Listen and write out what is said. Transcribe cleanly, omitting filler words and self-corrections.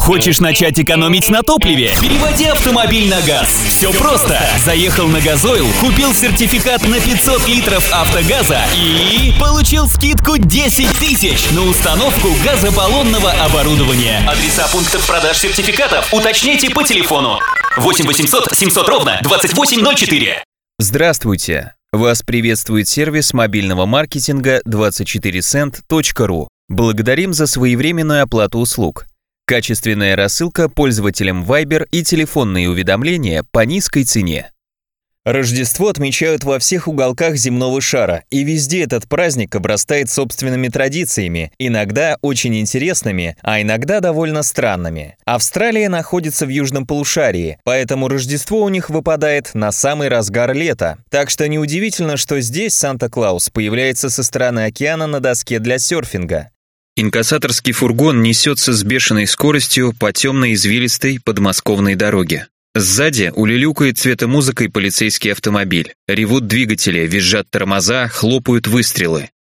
Хочешь начать экономить на топливе? Переводи автомобиль на газ. Все просто. Заехал на Газойл, купил сертификат на 500 литров автогаза и получил скидку 10 тысяч на установку газобаллонного оборудования. Адреса пунктов продаж сертификатов уточните по телефону 8 800 700 ровно 2804. Здравствуйте! Вас приветствует сервис мобильного маркетинга 24cent.ru. Благодарим за своевременную оплату услуг. Качественная рассылка пользователям Viber и телефонные уведомления по низкой цене. Рождество отмечают во всех уголках земного шара, и везде этот праздник обрастает собственными традициями, иногда очень интересными, а иногда довольно странными. Австралия находится в южном полушарии, поэтому Рождество у них выпадает на самый разгар лета. Так что неудивительно, что здесь Санта-Клаус появляется со стороны океана на доске для серфинга. Инкассаторский фургон несется с бешеной скоростью по темной извилистой подмосковной дороге. Сзади улюлюкает цветомузыкой полицейский автомобиль. Ревут двигатели, визжат тормоза, хлопают выстрелы.